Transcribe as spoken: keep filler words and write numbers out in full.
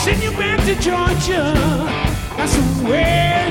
send you back to Georgia. That's the way